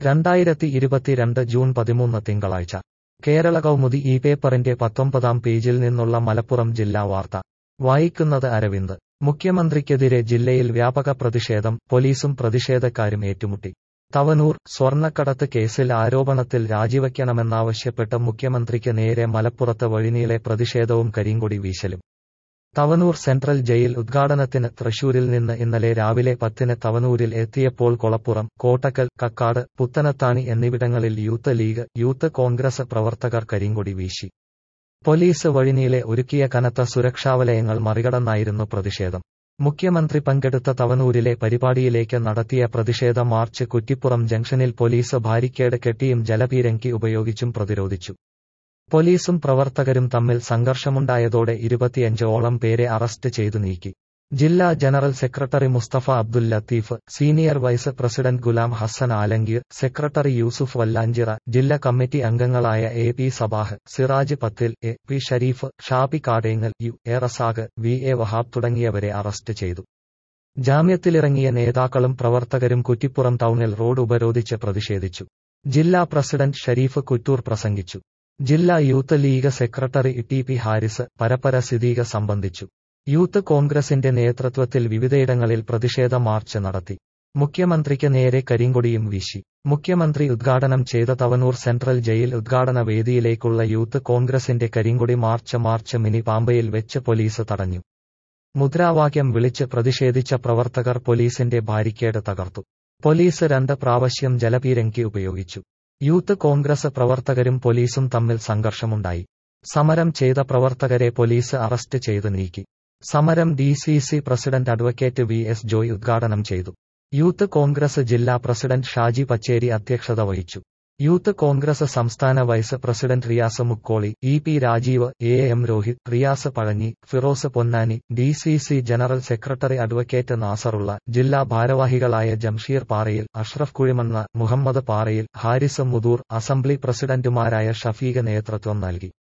2022 June 13 തിങ്കളാഴ്ച കേരള കൗമുദി ഈ പേപ്പറിന്റെ 19-ാം പേജിൽ നിന്നുള്ള മലപ്പുറം ജില്ലാ വാർത്ത വായിക്കുന്നത് അരവിന്ദ്. മുഖ്യമന്ത്രിക്കെതിരെ ജില്ലയിൽ വ്യാപക പ്രതിഷേധം, പോലീസും പ്രതിഷേധക്കാരും ഏറ്റുമുട്ടി. തവനൂർ സ്വർണ്ണക്കടത്ത് കേസിൽ ആരോപണത്തിൽ രാജിവയ്ക്കണമെന്നാവശ്യപ്പെട്ട് മുഖ്യമന്ത്രിക്ക് നേരെ മലപ്പുറത്ത് വഴിനീളെ പ്രതിഷേധവും കരിങ്കൊടി വീശലും. തവനൂർ സെൻട്രൽ ജയിൽ ഉദ്ഘാടനത്തിന് തൃശൂരിൽ നിന്ന് ഇന്നലെ രാവിലെ 10-ന് തവനൂരിൽ എത്തിയപ്പോൾ കൊളപ്പുറം, കോട്ടക്കൽ, കക്കാട്, പുത്തനത്താണി എന്നിവിടങ്ങളിൽ യൂത്ത് ലീഗ്, യൂത്ത് കോൺഗ്രസ് പ്രവർത്തകർ കരിങ്കൊടി വീശി. പോലീസ് വഴിനീളെ ഒരുക്കിയ കനത്ത സുരക്ഷാവലയങ്ങൾ മറികടന്നായിരുന്നു പ്രതിഷേധം. മുഖ്യമന്ത്രി പങ്കെടുത്ത തവനൂരിലെ പരിപാടിയിലേക്ക് നടത്തിയ പ്രതിഷേധ മാർച്ച് കുറ്റിപ്പുറം ജംഗ്ഷനിൽ പോലീസ് ബാരിക്കേഡ് കെട്ടിയും ജലപീരങ്കി ഉപയോഗിച്ചും പ്രതിരോധിച്ചു. പോലീസും പ്രവർത്തകരും തമ്മിൽ സംഘർഷമുണ്ടായതോടെ 25ഓളം പേരെ അറസ്റ്റ് ചെയ്തു നീക്കി. ജില്ലാ general secretary Musthafa Abdul Latheef, senior vice president Ghulam Hassan Alamgir, secretary Yusuf Vallanchira, ജില്ലാ കമ്മിറ്റി അംഗങ്ങളായ A P Sabah, Siraj Pathil, A P Shareef, Shabi Kadengal, U A Razak, V A Wahab തുടങ്ങിയവരെ അറസ്റ്റ് ചെയ്തു. ജാമ്യത്തിലിറങ്ങിയ നേതാക്കളും പ്രവർത്തകരും കുറ്റിപ്പുറം ടൗണിൽ റോഡ് ഉപരോധിച്ച് പ്രതിഷേധിച്ചു. ജില്ലാ പ്രസിഡന്റ് ഷരീഫ് കുറ്റൂർ പ്രസംഗിച്ചു. ജില്ലാ youth league secretary T P Haris, Parappara Siddiqa സംബന്ധിച്ചു. യൂത്ത് കോൺഗ്രസിന്റെ നേതൃത്വത്തിൽ വിവിധയിടങ്ങളിൽ പ്രതിഷേധ മാർച്ച് നടത്തി. മുഖ്യമന്ത്രിക്ക് നേരെ കരിങ്കൊടിയും വീശി. മുഖ്യമന്ത്രി ഉദ്ഘാടനം ചെയ്ത തവനൂർ സെൻട്രൽ ജയിൽ ഉദ്ഘാടന വേദിയിലേക്കുള്ള യൂത്ത് കോൺഗ്രസിന്റെ കരിങ്കൊടി മാർച്ച് മിനി പാമ്പയിൽ വെച്ച് പോലീസ് തടഞ്ഞു. മുദ്രാവാക്യം വിളിച്ച് പ്രതിഷേധിച്ച പ്രവർത്തകർ പോലീസിന്റെ ബാരിക്കേഡ് തകർത്തു. പോലീസ് 2 പ്രാവശ്യം ജലപീരങ്കി ഉപയോഗിച്ചു. യൂത്ത് കോൺഗ്രസ് പ്രവർത്തകരും പോലീസും തമ്മിൽ സംഘർഷമുണ്ടായി. സമരം ചെയ്ത പ്രവർത്തകരെ പോലീസ് അറസ്റ്റ് ചെയ്ത് നീക്കി. സമരം DCC president advocate V S Joy ഉദ്ഘാടനം ചെയ്തു. യൂത്ത് കോൺഗ്രസ് ജില്ലാ പ്രസിഡന്റ് ഷാജി പച്ചേരി അധ്യക്ഷത വഹിച്ചു. യൂത്ത് കോൺഗ്രസ് സംസ്ഥാന vice president Riyas Mukkoli, E P Rajeev, A M Rohit, Riyas Pazhanji, Firoz Ponnani, DCC general secretary advocate Nasarulla, ജില്ലാ ഭാരവാഹികളായ ജംഷീർ പാറയിൽ, അഷ്റഫ് കുഴിമണ്ണ, മുഹമ്മദ് പാറയിൽ, ഹാരിസ് മുതൂർ, അസംബ്ലി പ്രസിഡന്റുമാരായ ഷഫീഖ് നേതൃത്വം നൽകി.